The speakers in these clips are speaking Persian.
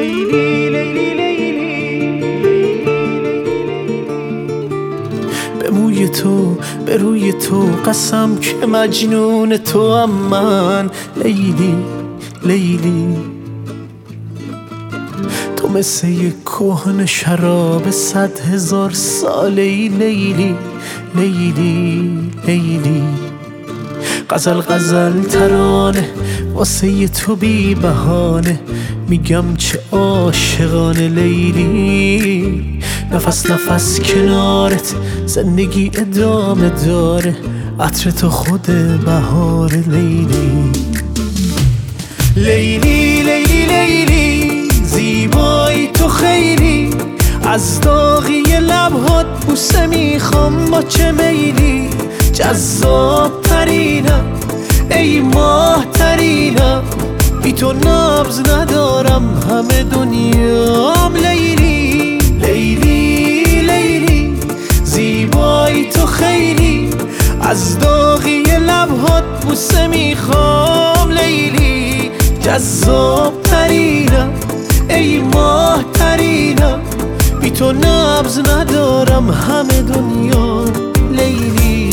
لیلی لیلی لیلی، به موی تو به روی تو قسم که مجنون تو هم من. لیلی لیلی، تو مثل یک کهنه شراب 100,000 ساله‌ای. لیلی لیلی لیلی، غزل غزل ترانه واسه تو بی بهانه، میگم چه عاشقانه. لیلی نفس نفس کنارت زندگی ادامه داره، عطر تو خود بهاره. لیلی لیلی لیلی لیلی، زیبایی تو خیلی، از داغی لبهات بوسه میخوام با چه میلی. جذاب ترینم ای ماه ترینم، بی تو نبض ندارم همه دنیام. لیلی لیلی لیلی، زیبایی تو خیلی، از داغی لبهات بوسه میخوام. لیلی جذاب ترینم ای ماه ترینم، بی تو نبض ندارم همه دنیا. لیلی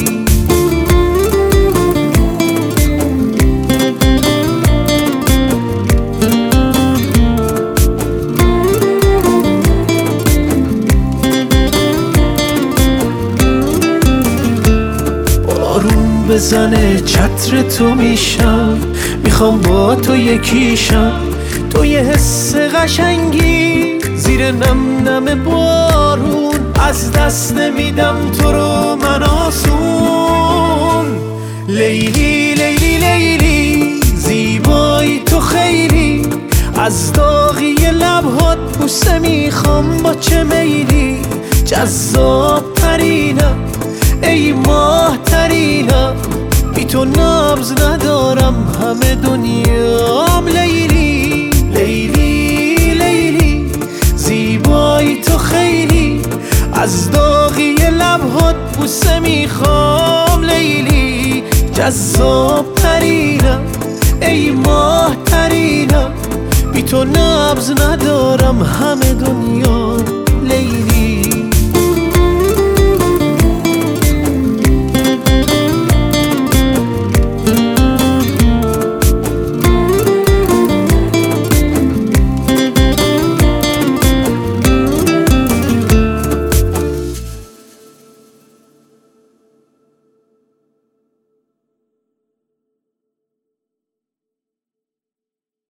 بارون بزنه چتر تو میشم، میخوام با تو یکیشم. تو یه حس قشنگی زیر نم نم بارون، از دست نمیدم تو رو من آسون. لیلی لیلی لیلی، زیبایی تو خیلی، از داغی لبهات بوسه میخوام با چه میلی. جذاب ترینم ای ماه ترینم، بی تو نبض ندارم همه دنیام. لیلی لیلی لیلی، زیبایی تو خیلی، از داغی لبهات بوسه میخوام. لیلی جذاب ترینم ای ماه ترینم، بی تو نبض ندارم همه دنیا.